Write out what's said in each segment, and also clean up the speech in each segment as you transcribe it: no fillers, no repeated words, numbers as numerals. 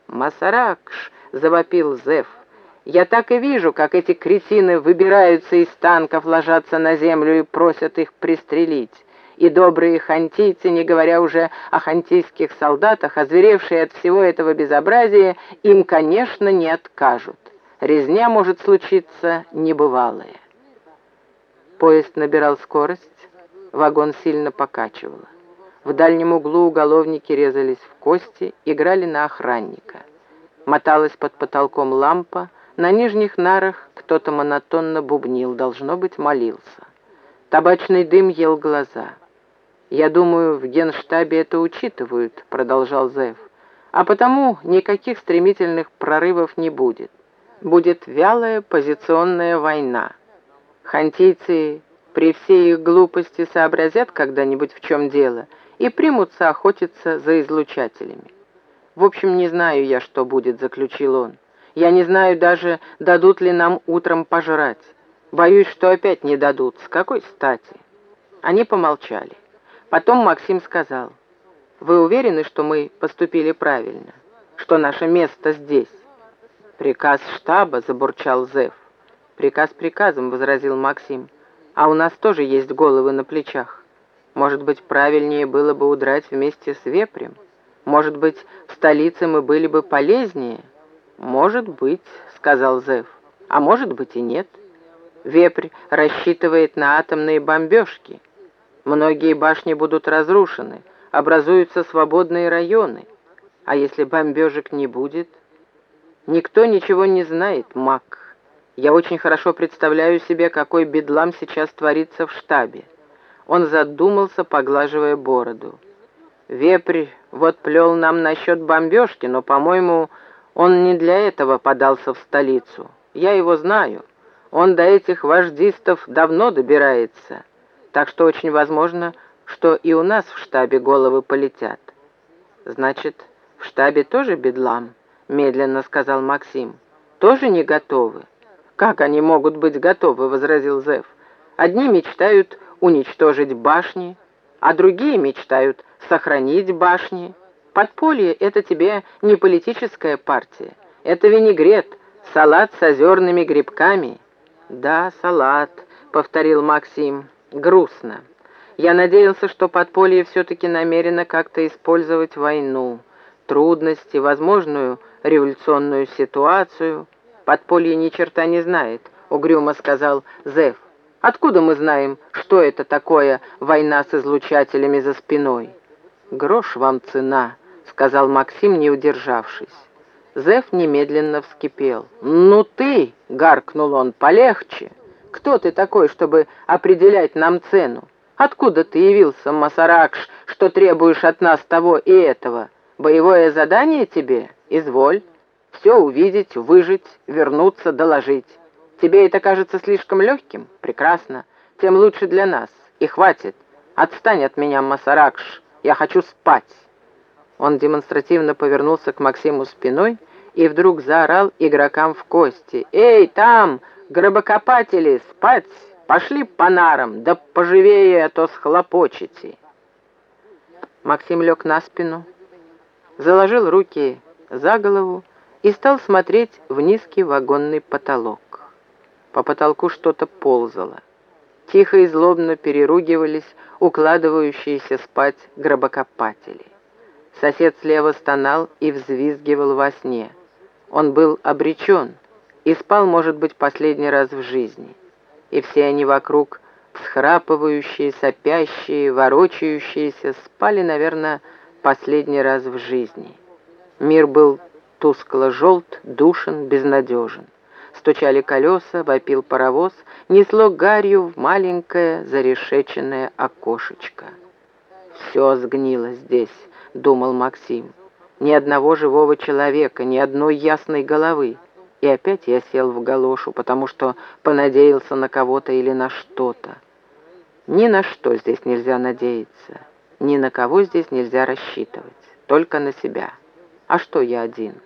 «Масаракш!» — завопил Зев. «Я так и вижу, как эти кретины выбираются из танков, ложатся на землю и просят их пристрелить. И добрые хантийцы, не говоря уже о хантийских солдатах, озверевшие от всего этого безобразия, им, конечно, не откажут. Резня может случиться небывалая». Поезд набирал скорость, вагон сильно покачивало. В дальнем углу уголовники резались в кости, играли на охранника. Моталась под потолком лампа, на нижних нарах кто-то монотонно бубнил, должно быть, молился. Табачный дым ел глаза. «Я думаю, в генштабе это учитывают», — продолжал Зев. «А потому никаких стремительных прорывов не будет. Будет вялая позиционная война. Хантийцы при всей их глупости сообразят когда-нибудь, в чем дело, и примутся охотиться за излучателями. В общем, не знаю я, что будет», — заключил он. «Я не знаю даже, дадут ли нам утром пожрать. Боюсь, что опять не дадут. С какой стати?» Они помолчали. Потом Максим сказал: «Вы уверены, что мы поступили правильно? Что наше место здесь?» «Приказ штаба», — забурчал Зев. «Приказ приказом», — возразил Максим. «А у нас тоже есть головы на плечах. Может быть, правильнее было бы удрать вместе с Вепрем? Может быть, в столице мы были бы полезнее?» «Может быть», — сказал Зев. «А может быть и нет. Вепрь рассчитывает на атомные бомбежки. Многие башни будут разрушены, образуются свободные районы. А если бомбежек не будет? Никто ничего не знает, Мак. Я очень хорошо представляю себе, какой бедлам сейчас творится в штабе». Он задумался, поглаживая бороду. «Вепрь вот плел нам насчет бомбежки, но, по-моему, он не для этого подался в столицу. Я его знаю. Он до этих вождистов давно добирается. Так что очень возможно, что и у нас в штабе головы полетят». «Значит, в штабе тоже бедлам?» — медленно сказал Максим. «Тоже не готовы?» «Как они могут быть готовы?» — возразил Зев. «Одни мечтают уничтожить башни, а другие мечтают сохранить башни. Подполье — это тебе не политическая партия. Это винегрет, салат с озерными грибками». «Да, салат», — повторил Максим. «Грустно. Я надеялся, что подполье все-таки намерено как-то использовать войну, трудности, возможную революционную ситуацию». «Подполье ни черта не знает», — угрюмо сказал Зев. «Откуда мы знаем, что это такое война с излучателями за спиной?» «Грош вам цена», — сказал Максим, не удержавшись. Зев немедленно вскипел. «Ну ты!» — гаркнул он. «Полегче! Кто ты такой, чтобы определять нам цену? Откуда ты явился, Масаракш, что требуешь от нас того и этого? Боевое задание тебе? Изволь. Все увидеть, выжить, вернуться, доложить. Тебе это кажется слишком легким? Прекрасно. Тем лучше для нас. И хватит. Отстань от меня, Масаракш. Я хочу спать». Он демонстративно повернулся к Максиму спиной и вдруг заорал игрокам в кости: «Эй, там, гробокопатели, спать! Пошли по нарам, да поживее, а то схлопочете!» Максим лег на спину, заложил руки за голову и стал смотреть в низкий вагонный потолок. По потолку что-то ползало. Тихо и злобно переругивались укладывающиеся спать гробокопатели. Сосед слева стонал и взвизгивал во сне. Он был обречен и спал, может быть, последний раз в жизни. И все они вокруг, всхрапывающие, сопящие, ворочающиеся, спали, наверное, последний раз в жизни. Мир был тускло-желт, душен, безнадежен. Стучали колеса, вопил паровоз, несло гарью в маленькое зарешеченное окошечко. «Все сгнило здесь», — думал Максим. «Ни одного живого человека, ни одной ясной головы». И опять я сел в галошу, потому что понадеялся на кого-то или на что-то. Ни на что здесь нельзя надеяться, ни на кого здесь нельзя рассчитывать, только на себя. А что я один?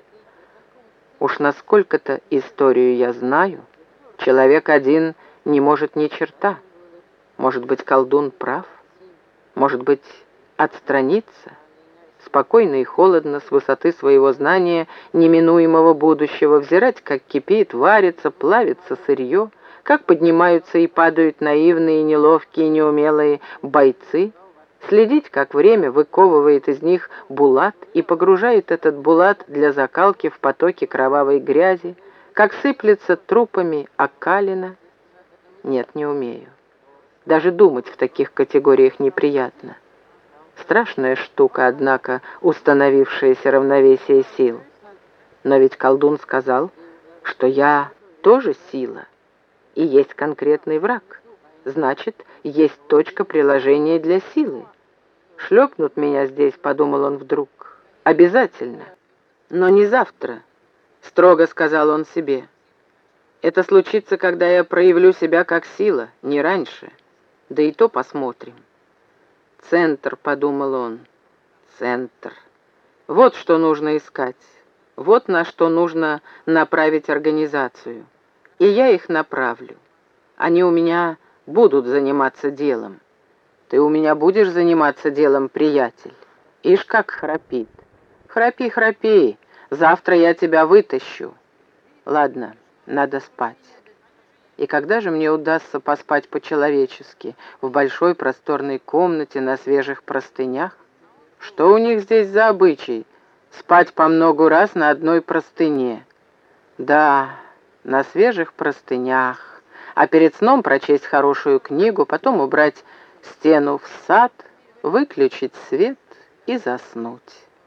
Уж насколько-то историю я знаю. Человек один не может ни черта. Может быть, колдун прав? Может быть, отстраниться? спокойно и холодно, с высоты своего знания неминуемого будущего, взирать, как кипит, варится, плавится сырье, как поднимаются и падают наивные, неловкие, неумелые бойцы, следить, как время выковывает из них булат и погружает этот булат для закалки в потоки кровавой грязи, как сыплется трупами окалина. Нет, не умею. Даже думать в таких категориях неприятно. Страшная штука, однако, установившееся равновесие сил. Но ведь колдун сказал, что я тоже сила, и есть конкретный враг. Значит, есть точка приложения для силы. Шлепнут меня здесь, подумал он вдруг. Обязательно. Но не завтра, строго сказал он себе. Это случится, когда я проявлю себя как сила, не раньше. Да и то посмотрим. «Центр», — подумал он, — «центр». Вот что нужно искать, вот на что нужно направить организацию. И я их направлю. Они у меня будут заниматься делом. Ты у меня будешь заниматься делом, приятель? Ишь, как храпит. Храпи, храпи, завтра я тебя вытащу. Ладно, надо спать. И когда же мне удастся поспать по-человечески, в большой просторной комнате на свежих простынях? Что у них здесь за обычай? Спать по многу раз на одной простыне. Да, на свежих простынях. А перед сном прочесть хорошую книгу, потом убрать стену в сад, выключить свет и заснуть.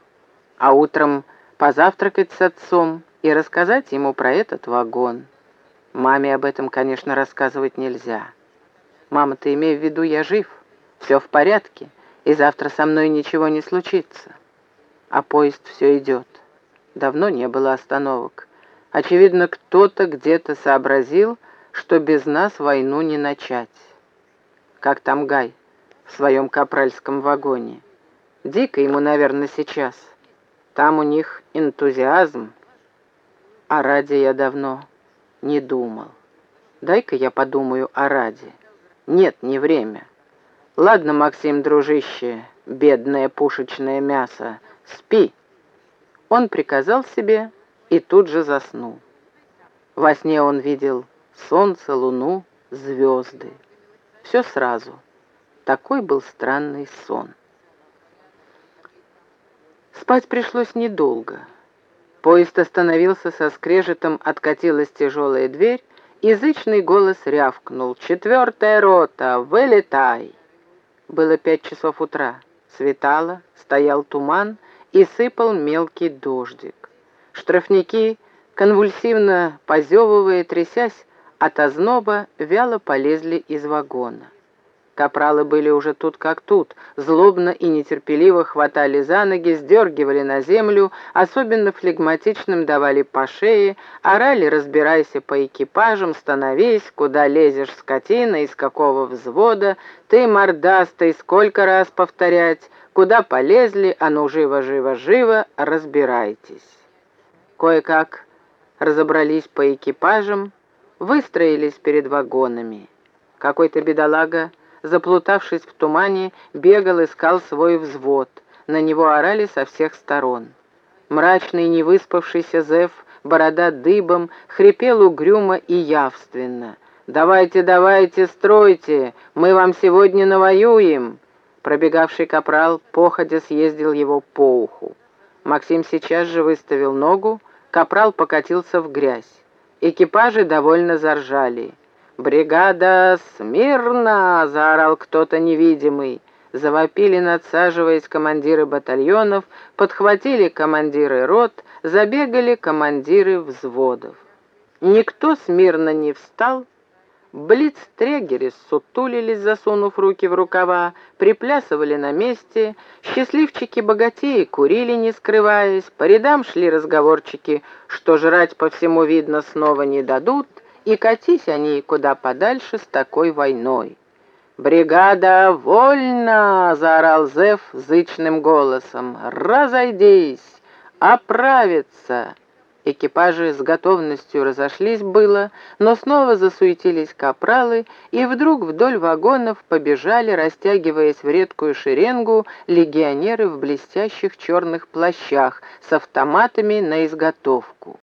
А утром позавтракать с отцом и рассказать ему про этот вагон. Маме об этом, конечно, рассказывать нельзя. «Мама, ты имей в виду, я жив, все в порядке, и завтра со мной ничего не случится». А поезд все идет. Давно не было остановок. Очевидно, кто-то где-то сообразил, что без нас войну не начать. Как там Гай в своем капральском вагоне. Дико ему, наверное, сейчас. Там у них энтузиазм. А ради я давно не думал. Дай-ка я подумаю о Раде. Нет, не время. Ладно, Максим, дружище, бедное пушечное мясо, спи. Он приказал себе и тут же заснул. Во сне он видел солнце, луну, звезды. Все сразу. Такой был странный сон. Спать пришлось недолго. Поезд остановился, со скрежетом откатилась тяжелая дверь, и зычный голос рявкнул: «4-я рота, вылетай!» Было 5 часов утра. Светало, стоял туман и сыпал мелкий дождик. Штрафники, конвульсивно позевывая, трясясь от озноба, вяло полезли из вагона. Капралы были уже тут как тут, злобно и нетерпеливо хватали за ноги, сдергивали на землю, особенно флегматичным давали по шее, орали: «Разбирайся по экипажам, становись, куда лезешь, скотина, из какого взвода, ты мордастый, сколько раз повторять, куда полезли, а ну живо, живо, живо, разбирайтесь». Кое-как разобрались по экипажам, выстроились перед вагонами. Какой-то бедолага, заплутавшись в тумане, бегал, искал свой взвод. На него орали со всех сторон. Мрачный, невыспавшийся зэв, борода дыбом, хрипел угрюмо и явственно: «Давайте, давайте, стройте, мы вам сегодня навоюем!» Пробегавший капрал походя съездил его по уху. Максим сейчас же выставил ногу, капрал покатился в грязь. Экипажи довольно заржали. «Бригада, смирно!» — заорал кто-то невидимый. Завопили, надсаживаясь, командиры батальонов, подхватили командиры рот, забегали командиры взводов. Никто смирно не встал. Блицтрегеры ссутулились, засунув руки в рукава, приплясывали на месте. Счастливчики-богатеи курили, не скрываясь. По рядам шли разговорчики, что жрать по всему видно снова не дадут, и катись они куда подальше с такой войной. «Бригада, вольно!» — заорал зэв зычным голосом. «Разойдись! Оправиться!» Экипажи с готовностью разошлись было, но снова засуетились капралы, и вдруг вдоль вагонов побежали, растягиваясь в редкую шеренгу, легионеры в блестящих черных плащах с автоматами на изготовку.